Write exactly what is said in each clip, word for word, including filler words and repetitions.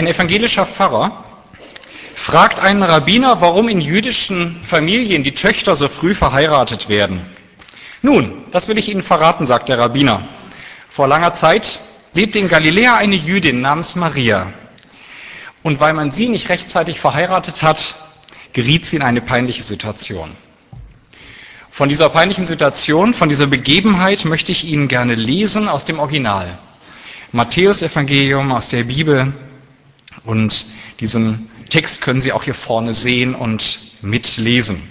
Ein evangelischer Pfarrer fragt einen Rabbiner, warum in jüdischen Familien die Töchter so früh verheiratet werden. Nun, das will ich Ihnen verraten, sagt der Rabbiner. Vor langer Zeit lebte in Galiläa eine Jüdin namens Maria. Und weil man sie nicht rechtzeitig verheiratet hat, geriet sie in eine peinliche Situation. Von dieser peinlichen Situation, von dieser Begebenheit möchte ich Ihnen gerne lesen aus dem Original. Matthäus-Evangelium aus der Bibel. Und diesen Text können Sie auch hier vorne sehen und mitlesen.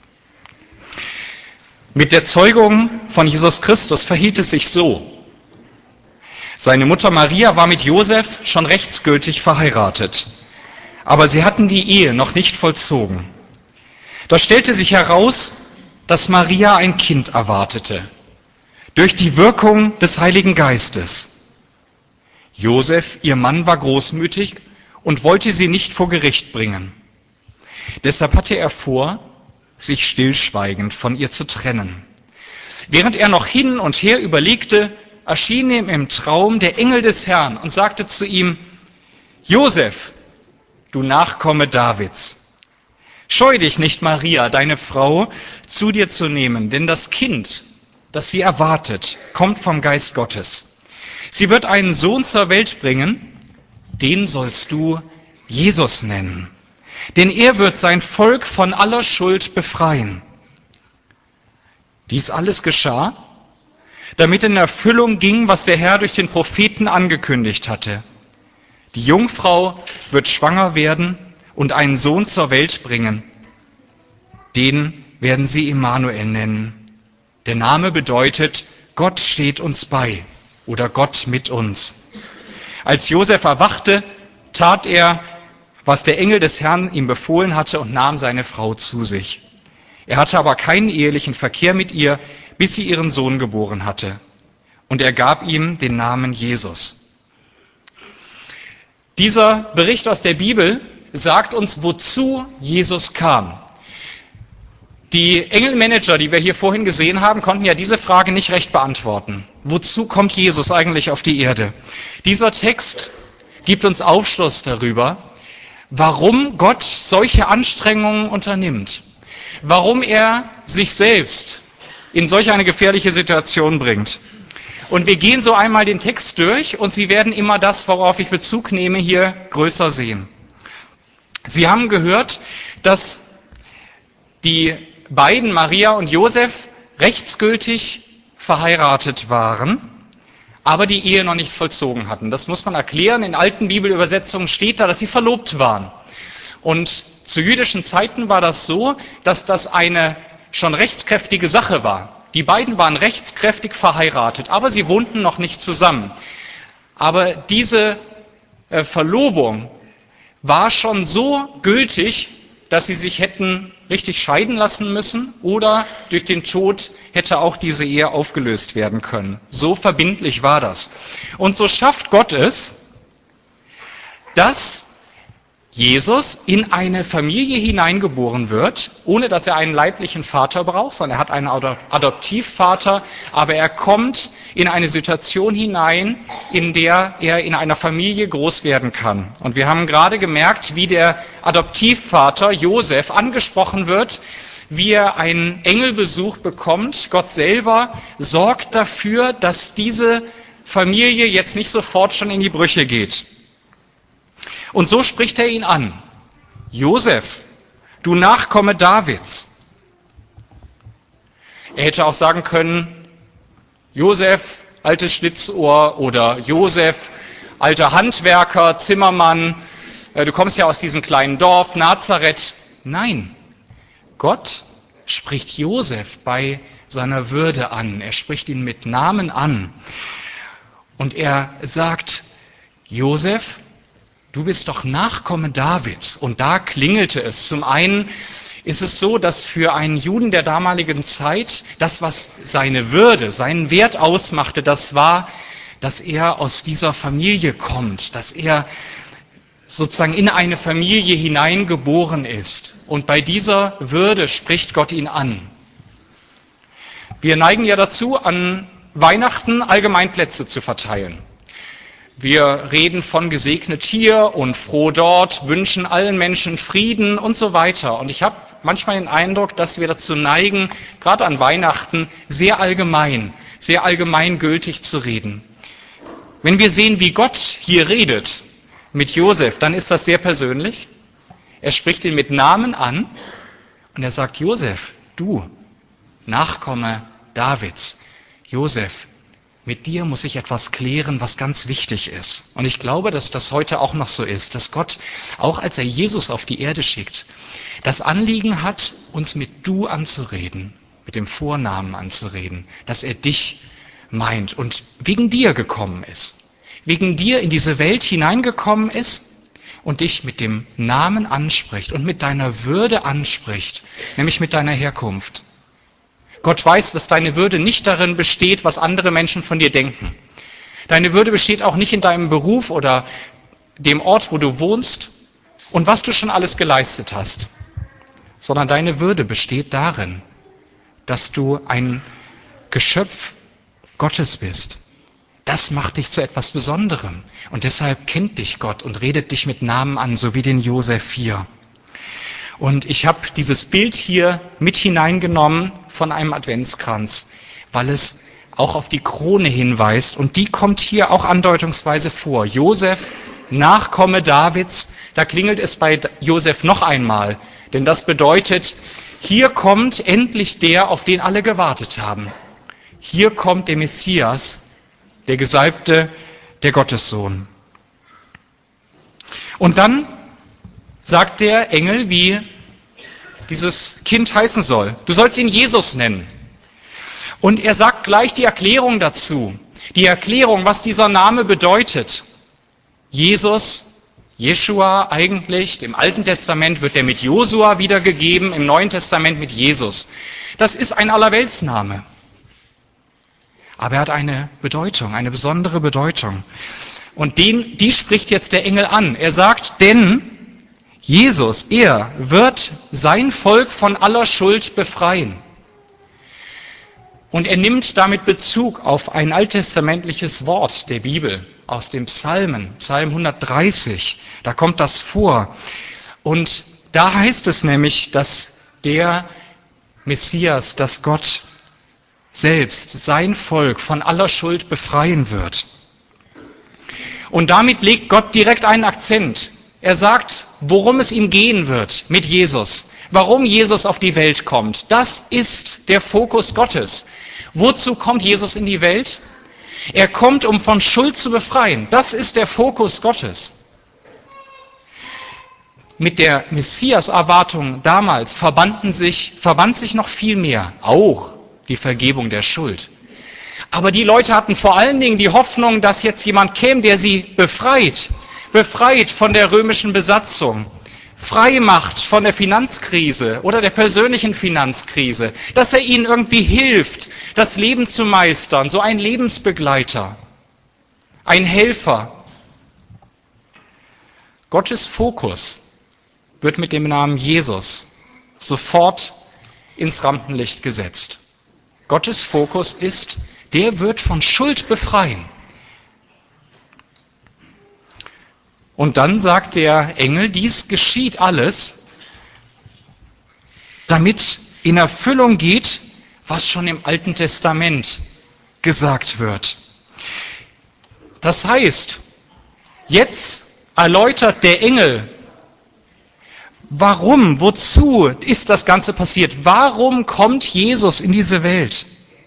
Mit der Zeugung von Jesus Christus verhielt es sich so. Seine Mutter Maria war mit Josef schon rechtsgültig verheiratet, aber sie hatten die Ehe noch nicht vollzogen. Da stellte sich heraus, dass Maria ein Kind erwartete, durch die Wirkung des Heiligen Geistes. Josef, ihr Mann, war großmütig und wollte sie nicht vor Gericht bringen. Deshalb hatte er vor, sich stillschweigend von ihr zu trennen. Während er noch hin und her überlegte, erschien ihm im Traum der Engel des Herrn und sagte zu ihm: Josef, du Nachkomme Davids, scheu dich nicht, Maria, deine Frau, zu dir zu nehmen, denn das Kind, das sie erwartet, kommt vom Geist Gottes. Sie wird einen Sohn zur Welt bringen, den sollst du Jesus nennen, denn er wird sein Volk von aller Schuld befreien. Dies alles geschah, damit in Erfüllung ging, was der Herr durch den Propheten angekündigt hatte. Die Jungfrau wird schwanger werden und einen Sohn zur Welt bringen. Den werden sie Immanuel nennen. Der Name bedeutet, Gott steht uns bei oder Gott mit uns. Als Josef erwachte, tat er, was der Engel des Herrn ihm befohlen hatte und nahm seine Frau zu sich. Er hatte aber keinen ehelichen Verkehr mit ihr, bis sie ihren Sohn geboren hatte. Und er gab ihm den Namen Jesus. Dieser Bericht aus der Bibel sagt uns, wozu Jesus kam. Die Engelmanager, die wir hier vorhin gesehen haben, konnten ja diese Frage nicht recht beantworten. Wozu kommt Jesus eigentlich auf die Erde? Dieser Text gibt uns Aufschluss darüber, warum Gott solche Anstrengungen unternimmt, warum er sich selbst in solch eine gefährliche Situation bringt. Und wir gehen so einmal den Text durch und Sie werden immer das, worauf ich Bezug nehme, hier größer sehen. Sie haben gehört, dass die beiden, Maria und Josef, rechtsgültig verheiratet waren, aber die Ehe noch nicht vollzogen hatten. Das muss man erklären. In alten Bibelübersetzungen steht da, dass sie verlobt waren. Und zu jüdischen Zeiten war das so, dass das eine schon rechtskräftige Sache war. Die beiden waren rechtskräftig verheiratet, aber sie wohnten noch nicht zusammen. Aber diese äh, Verlobung war schon so gültig, dass sie sich hätten richtig scheiden lassen müssen oder durch den Tod hätte auch diese Ehe aufgelöst werden können. So verbindlich war das. Und so schafft Gott es, dass Jesus in eine Familie hineingeboren wird, ohne dass er einen leiblichen Vater braucht, sondern er hat einen Adoptivvater, aber er kommt in eine Situation hinein, in der er in einer Familie groß werden kann. Und wir haben gerade gemerkt, wie der Adoptivvater Josef angesprochen wird, wie er einen Engelbesuch bekommt. Gott selber sorgt dafür, dass diese Familie jetzt nicht sofort schon in die Brüche geht. Und so spricht er ihn an. Josef, du Nachkomme Davids. Er hätte auch sagen können, Josef, altes Schlitzohr, oder Josef, alter Handwerker, Zimmermann, du kommst ja aus diesem kleinen Dorf, Nazareth. Nein, Gott spricht Josef bei seiner Würde an. Er spricht ihn mit Namen an. Und er sagt, Josef, du bist doch Nachkomme Davids. Und da klingelte es. Zum einen ist es so, dass für einen Juden der damaligen Zeit das, was seine Würde, seinen Wert ausmachte, das war, dass er aus dieser Familie kommt, dass er sozusagen in eine Familie hineingeboren ist. Und bei dieser Würde spricht Gott ihn an. Wir neigen ja dazu, an Weihnachten Allgemeinplätze zu verteilen. Wir reden von gesegnet hier und froh dort, wünschen allen Menschen Frieden und so weiter. Und ich habe manchmal den Eindruck, dass wir dazu neigen, gerade an Weihnachten sehr allgemein, sehr allgemeingültig zu reden. Wenn wir sehen, wie Gott hier redet mit Josef, dann ist das sehr persönlich. Er spricht ihn mit Namen an und er sagt, Josef, du, Nachkomme Davids, Josef, mit dir muss ich etwas klären, was ganz wichtig ist. Und ich glaube, dass das heute auch noch so ist, dass Gott, auch als er Jesus auf die Erde schickt, das Anliegen hat, uns mit du anzureden, mit dem Vornamen anzureden, dass er dich meint und wegen dir gekommen ist, wegen dir in diese Welt hineingekommen ist und dich mit dem Namen anspricht und mit deiner Würde anspricht, nämlich mit deiner Herkunft. Gott weiß, dass deine Würde nicht darin besteht, was andere Menschen von dir denken. Deine Würde besteht auch nicht in deinem Beruf oder dem Ort, wo du wohnst und was du schon alles geleistet hast, sondern deine Würde besteht darin, dass du ein Geschöpf Gottes bist. Das macht dich zu etwas Besonderem und deshalb kennt dich Gott und redet dich mit Namen an, so wie den Josef hier. Und ich habe dieses Bild hier mit hineingenommen von einem Adventskranz, weil es auch auf die Krone hinweist. Und die kommt hier auch andeutungsweise vor. Josef, Nachkomme Davids, da klingelt es bei Josef noch einmal. Denn das bedeutet, hier kommt endlich der, auf den alle gewartet haben. Hier kommt der Messias, der Gesalbte, der Gottessohn. Und dann sagt der Engel, wie dieses Kind heißen soll. Du sollst ihn Jesus nennen. Und er sagt gleich die Erklärung dazu. Die Erklärung, was dieser Name bedeutet. Jesus, Jeschua eigentlich, im Alten Testament wird der mit Josua wiedergegeben, im Neuen Testament mit Jesus. Das ist ein Allerweltsname. Aber er hat eine Bedeutung, eine besondere Bedeutung. Und den, die spricht jetzt der Engel an. Er sagt, denn Jesus, er wird sein Volk von aller Schuld befreien. Und er nimmt damit Bezug auf ein alttestamentliches Wort der Bibel aus dem Psalmen, Psalm hundertdreißig. Da kommt das vor. Und da heißt es nämlich, dass der Messias, dass Gott selbst sein Volk von aller Schuld befreien wird. Und damit legt Gott direkt einen Akzent. Er sagt, worum es ihm gehen wird mit Jesus, warum Jesus auf die Welt kommt. Das ist der Fokus Gottes. Wozu kommt Jesus in die Welt? Er kommt, um von Schuld zu befreien. Das ist der Fokus Gottes. Mit der Messias-Erwartung damals verbanden sich, verband sich noch viel mehr, auch die Vergebung der Schuld. Aber die Leute hatten vor allen Dingen die Hoffnung, dass jetzt jemand käme, der sie befreit, befreit von der römischen Besatzung, frei macht von der Finanzkrise oder der persönlichen Finanzkrise, dass er ihnen irgendwie hilft, das Leben zu meistern, so ein Lebensbegleiter, ein Helfer. Gottes Fokus wird mit dem Namen Jesus sofort ins Rampenlicht gesetzt. Gottes Fokus ist, der wird von Schuld befreien. Und dann sagt der Engel, dies geschieht alles, damit in Erfüllung geht, was schon im Alten Testament gesagt wird. Das heißt, jetzt erläutert der Engel, warum, wozu ist das Ganze passiert? Warum kommt Jesus in diese Welt?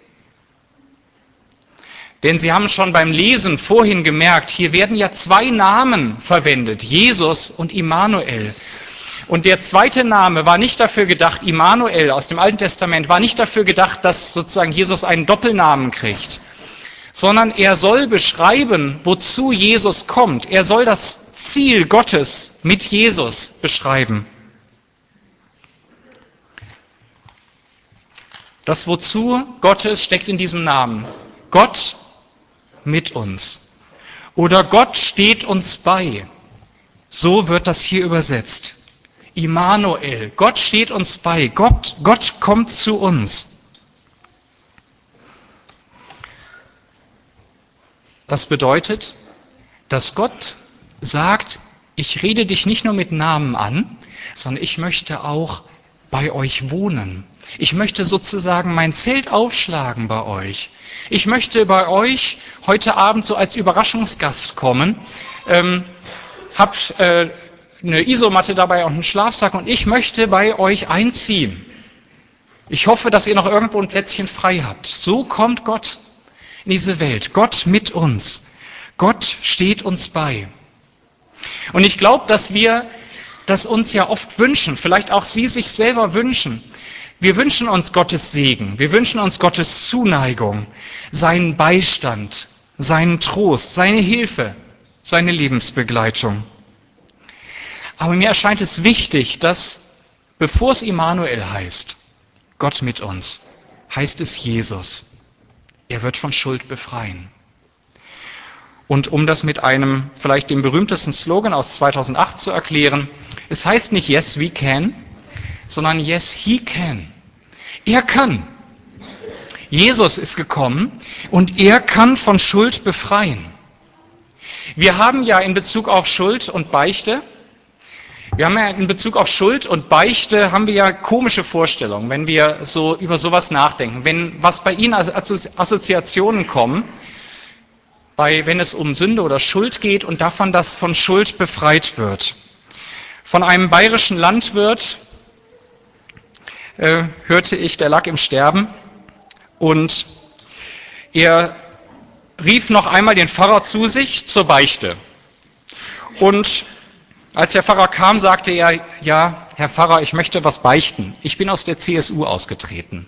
Denn Sie haben schon beim Lesen vorhin gemerkt, hier werden ja zwei Namen verwendet, Jesus und Immanuel. Und der zweite Name war nicht dafür gedacht, Immanuel aus dem Alten Testament, war nicht dafür gedacht, dass sozusagen Jesus einen Doppelnamen kriegt, sondern er soll beschreiben, wozu Jesus kommt. Er soll das Ziel Gottes mit Jesus beschreiben. Das Wozu Gottes steckt in diesem Namen. Gott mit uns. Oder Gott steht uns bei. So wird das hier übersetzt. Immanuel, Gott steht uns bei. Gott, Gott kommt zu uns. Das bedeutet, dass Gott sagt, ich rede dich nicht nur mit Namen an, sondern ich möchte auch bei euch wohnen. Ich möchte sozusagen mein Zelt aufschlagen bei euch. Ich möchte bei euch heute Abend so als Überraschungsgast kommen, ähm, hab äh, eine Isomatte dabei und einen Schlafsack und ich möchte bei euch einziehen. Ich hoffe, dass ihr noch irgendwo ein Plätzchen frei habt. So kommt Gott in diese Welt. Gott mit uns. Gott steht uns bei. Und ich glaube, dass wir das uns ja oft wünschen, vielleicht auch Sie sich selber wünschen. Wir wünschen uns Gottes Segen, wir wünschen uns Gottes Zuneigung, seinen Beistand, seinen Trost, seine Hilfe, seine Lebensbegleitung. Aber mir erscheint es wichtig, dass, bevor es Immanuel heißt, Gott mit uns, heißt es Jesus. Er wird von Schuld befreien. Und um das mit einem, vielleicht dem berühmtesten Slogan aus zweitausendacht zu erklären, es heißt nicht Yes, we can, sondern Yes, he can. Er kann. Jesus ist gekommen und er kann von Schuld befreien. Wir haben ja in Bezug auf Schuld und Beichte, wir haben ja in Bezug auf Schuld und Beichte haben wir ja komische Vorstellungen, wenn wir so über sowas nachdenken. Wenn was bei Ihnen als Assoziationen kommen, bei, wenn es um Sünde oder Schuld geht und davon, dass von Schuld befreit wird. Von einem bayerischen Landwirt äh, hörte ich, der lag im Sterben und er rief noch einmal den Pfarrer zu sich zur Beichte. Und als der Pfarrer kam, sagte er, ja, Herr Pfarrer, ich möchte was beichten. Ich bin aus der C S U ausgetreten.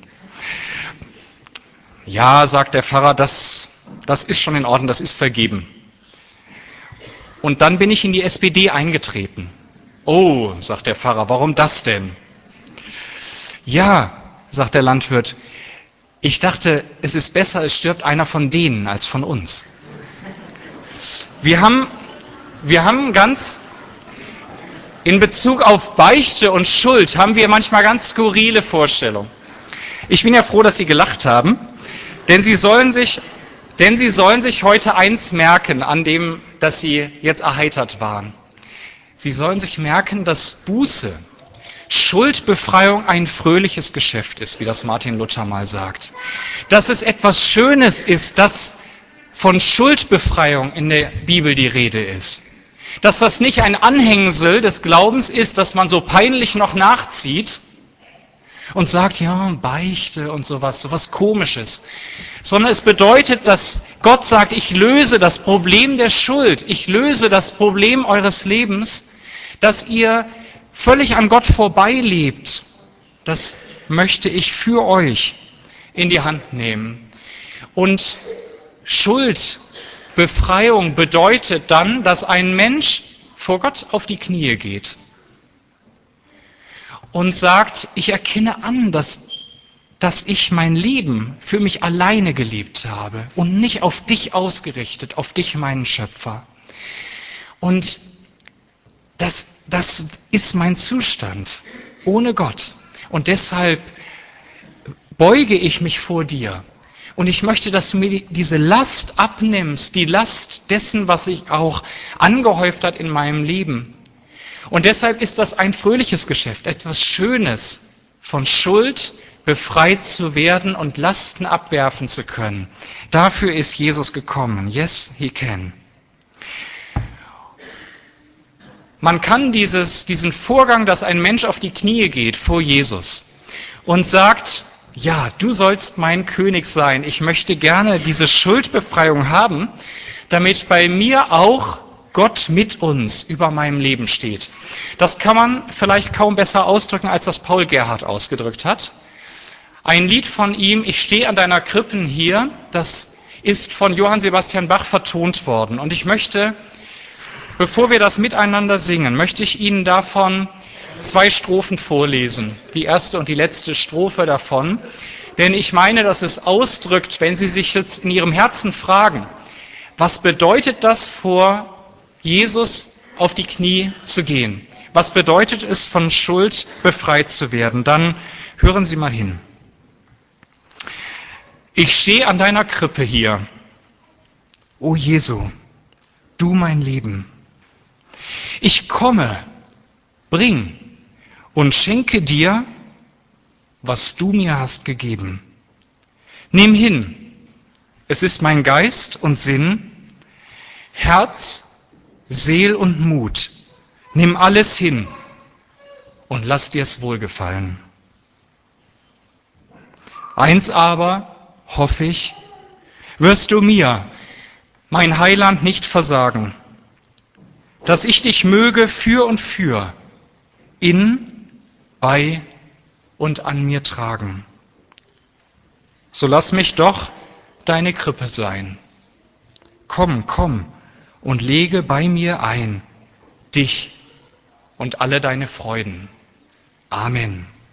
Ja, sagt der Pfarrer, das, das ist schon in Ordnung, das ist vergeben. Und dann bin ich in die S P D eingetreten. Oh, sagt der Pfarrer, warum das denn? Ja, sagt der Landwirt, ich dachte, es ist besser, es stirbt einer von denen als von uns. Wir haben, wir haben ganz, in Bezug auf Beichte und Schuld, haben wir manchmal ganz skurrile Vorstellungen. Ich bin ja froh, dass Sie gelacht haben, denn Sie sollen sich, denn Sie sollen sich heute eins merken, an dem, dass Sie jetzt erheitert waren. Sie sollen sich merken, dass Buße, Schuldbefreiung ein fröhliches Geschäft ist, wie das Martin Luther mal sagt. Dass es etwas Schönes ist, dass von Schuldbefreiung in der Bibel die Rede ist. Dass das nicht ein Anhängsel des Glaubens ist, dass man so peinlich noch nachzieht und sagt, ja, Beichte und sowas, sowas Komisches. Sondern es bedeutet, dass Gott sagt, ich löse das Problem der Schuld, ich löse das Problem eures Lebens, dass ihr völlig an Gott vorbeilebt. Das möchte ich für euch in die Hand nehmen. Und Schuldbefreiung bedeutet dann, dass ein Mensch vor Gott auf die Knie geht und sagt, ich erkenne an, dass, dass ich mein Leben für mich alleine gelebt habe und nicht auf dich ausgerichtet, auf dich, meinen Schöpfer. Und das, das ist mein Zustand ohne Gott. Und deshalb beuge ich mich vor dir. Und ich möchte, dass du mir diese Last abnimmst, die Last dessen, was sich auch angehäuft hat in meinem Leben. Und deshalb ist das ein fröhliches Geschäft, etwas Schönes, von Schuld befreit zu werden und Lasten abwerfen zu können. Dafür ist Jesus gekommen. Yes, he can. Man kann dieses, diesen Vorgang, dass ein Mensch auf die Knie geht vor Jesus und sagt, ja, du sollst mein König sein. Ich möchte gerne diese Schuldbefreiung haben, damit bei mir auch Gott mit uns über meinem Leben steht. Das kann man vielleicht kaum besser ausdrücken, als das Paul Gerhardt ausgedrückt hat. Ein Lied von ihm, Ich stehe an deiner Krippen hier, das ist von Johann Sebastian Bach vertont worden. Und ich möchte, bevor wir das miteinander singen, möchte ich Ihnen davon zwei Strophen vorlesen. Die erste und die letzte Strophe davon. Denn ich meine, dass es ausdrückt, wenn Sie sich jetzt in Ihrem Herzen fragen, was bedeutet das, vor Jesus auf die Knie zu gehen? Was bedeutet es, von Schuld befreit zu werden? Dann hören Sie mal hin. Ich stehe an deiner Krippe hier. O Jesu, du mein Leben. Ich komme, bring und schenke dir, was du mir hast gegeben. Nimm hin, es ist mein Geist und Sinn, Herz, Seel und Mut. Nimm alles hin und lass dir's wohlgefallen. Eins aber, hoffe ich, wirst du mir, mein Heiland, nicht versagen, dass ich dich möge für und für, in, bei und an mir tragen. So lass mich doch deine Krippe sein. Komm, komm und lege bei mir ein, dich und alle deine Freuden. Amen.